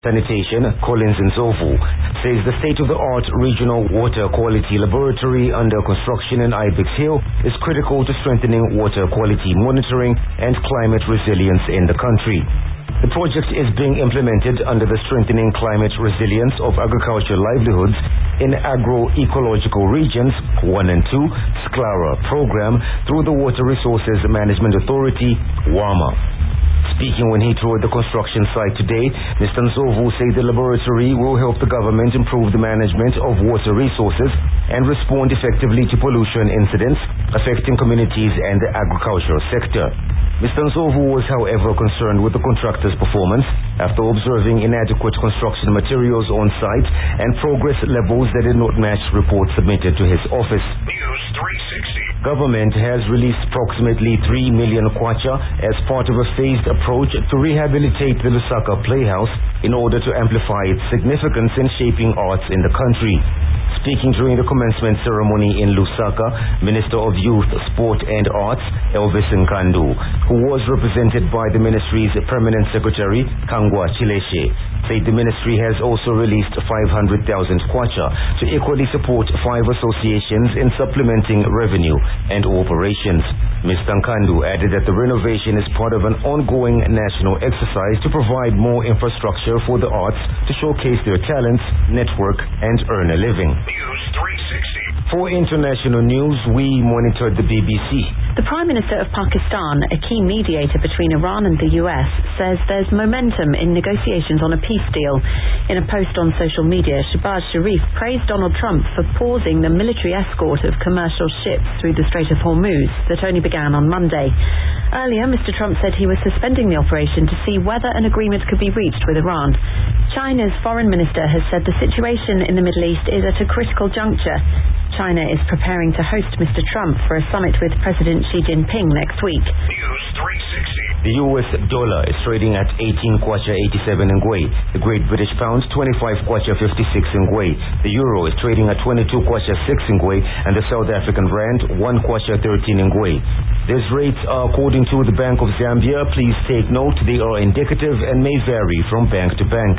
Sanitation, Collins Nzovu, says the state-of-the-art regional water quality laboratory under construction in Ibex Hill is critical to strengthening water quality monitoring and climate resilience in the country. The project is being implemented under the Strengthening Climate Resilience of Agricultural Livelihoods in Agroecological Regions 1 and 2 SCLARA program through the Water Resources Management Authority, WAMA. Speaking when he toured the construction site today, Mr. Nzovu said the laboratory will help the government improve the management of water resources and respond effectively to pollution incidents affecting communities and the agricultural sector. Mr. Nzovu was, however, concerned with the contractor's performance after observing inadequate construction materials on site and progress levels that did not match reports submitted to his office. News 360. Government has released approximately 3 million kwacha as part of a phased approach to rehabilitate the Lusaka Playhouse in order to amplify its significance in shaping arts in the country. Speaking during the commencement ceremony in Lusaka, Minister of Youth, Sport and Arts, Elvis Nkandu, who was represented by the ministry's Permanent Secretary, Kangwa Chileshe, said the ministry has also released 500,000 kwacha to equally support 5 associations in supplementing revenue and operations. Mr. Nkandu added that the renovation is part of an ongoing national exercise to provide more infrastructure for the arts to showcase their talents, network and earn a living. News 360. For international news, we monitored the BBC. The Prime Minister of Pakistan, a key mediator between Iran and the US, says there's momentum in negotiations on a peace deal. In a post on social media, Shehbaz Sharif praised Donald Trump for pausing the military escort of commercial ships through the Strait of Hormuz that only began on Monday. Earlier, Mr. Trump said he was suspending the operation to see whether an agreement could be reached with Iran. China's foreign minister has said the situation in the Middle East is at a critical juncture. China is preparing to host Mr. Trump for a summit with President Xi Jinping next week. News 360. The US dollar is trading at 18 kwacha 87 ngwe. The Great British Pound 25 kwacha 56 ngwe. The euro is trading at 22 kwacha 6 ngwe, and the South African rand 1 kwacha 13 ngwe. These rates are according to the Bank of Zambia. Please take note they are indicative and may vary from bank to bank.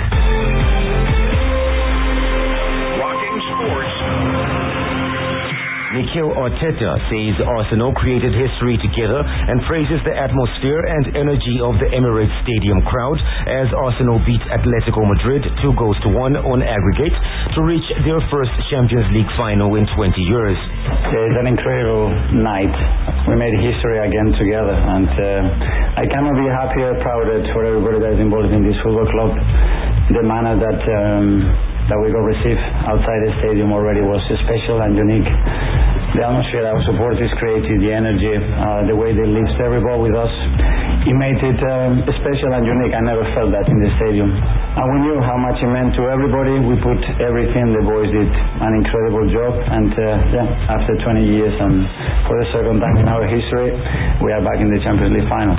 Rocking sports. Mikel Arteta says Arsenal created history together and praises the atmosphere and energy of the Emirates Stadium crowd as Arsenal beat Atletico Madrid 2-1 on aggregate to reach their first Champions League final in 20 years. It's an incredible night. We made history again together, and I cannot be happier, prouder for everybody that is involved in this football club. The manner that we got received outside the stadium already was special and unique. The atmosphere our supporters created, the energy, the way they lift every ball with us, it made it special and unique. I never felt that in the stadium. And we knew how much it meant to everybody. We put everything. The boys did an incredible job. And after 20 years and for the second time in our history, we are back in the Champions League final.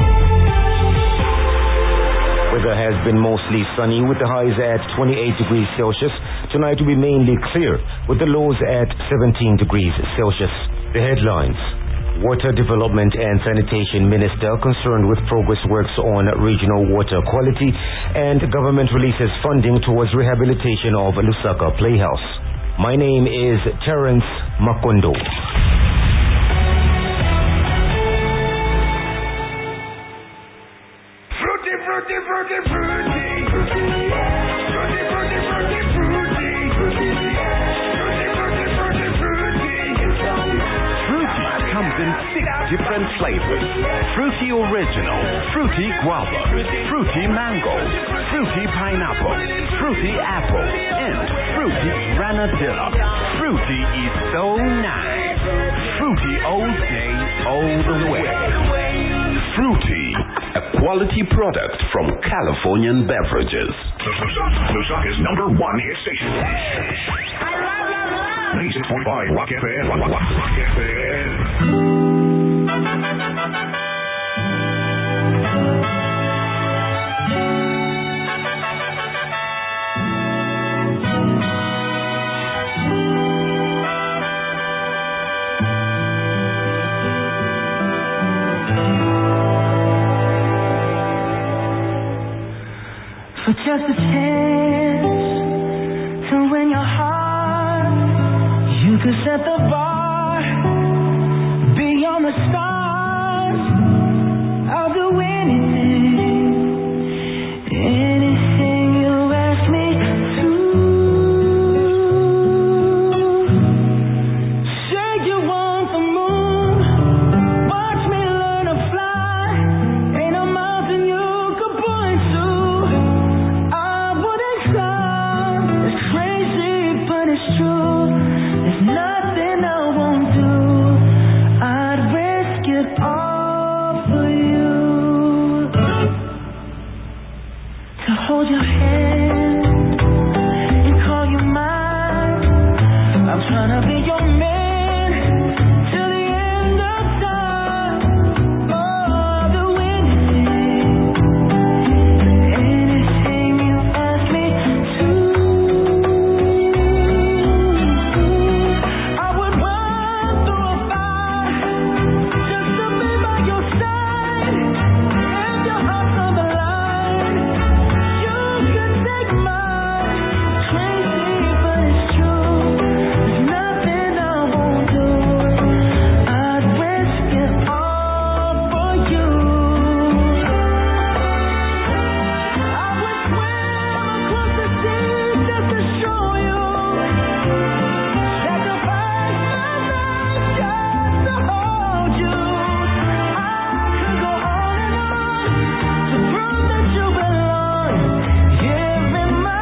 Weather has been mostly sunny with the highs at 28 degrees Celsius. Tonight will be mainly clear with the lows at 17 degrees Celsius. The headlines. Water Development and Sanitation Minister concerned with progress works on regional water quality, and government releases funding towards rehabilitation of Lusaka Playhouse. My name is Terence Makondo. Different flavors. Fruity Original, Fruity Guava, Fruity Mango, Fruity Pineapple, Fruity Apple, and Fruity Granadilla. Fruity is so nice. Fruity all day, all the way. Fruity, a quality product from Californian Beverages. Lusaka's #1 hit station. 96.5 Rock FM. Rock FM. For just a chance set the bar beyond the stars. I'll do anything, anything you ask me to. Say you want the moon, watch me learn to fly. Ain't a mountain you could point to I wouldn't climb. It's crazy, but it's true. There's nothing I won't do. I'd risk it all for you. To hold your hand and call you mine. I'm trying to be your man till the end of time. Oh, I'll do anything, anything you ask me to. I would run through a fire just to be by your side. If your heart's on the line, you can take mine. Crazy, but it's true. There's nothing I won't do. I'd risk it all for you. I would swim across the sea just to show you. Sacrifice my life just to hold you. I could go on and on to prove that you belong here in my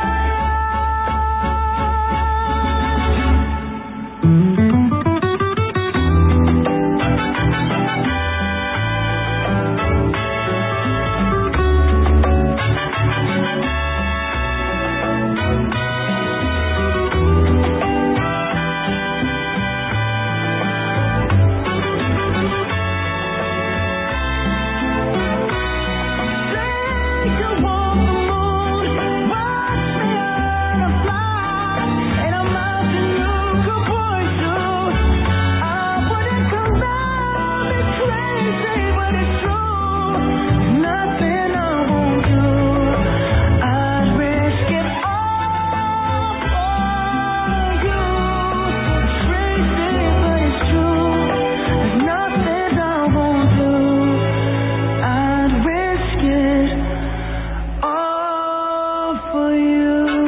Say you want the moon, watch me learn to fly. Ain't a mountain you could point to I wouldn't climb. It's crazy, but it's true. Nothing I won't do. I'd risk it all for you. It's crazy, but it's true. There's nothing I won't do. I'd risk it all for you.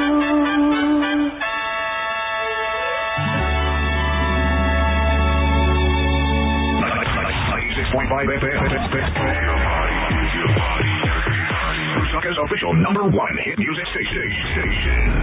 96.5 FM. Lusaka's official #1 hit music station.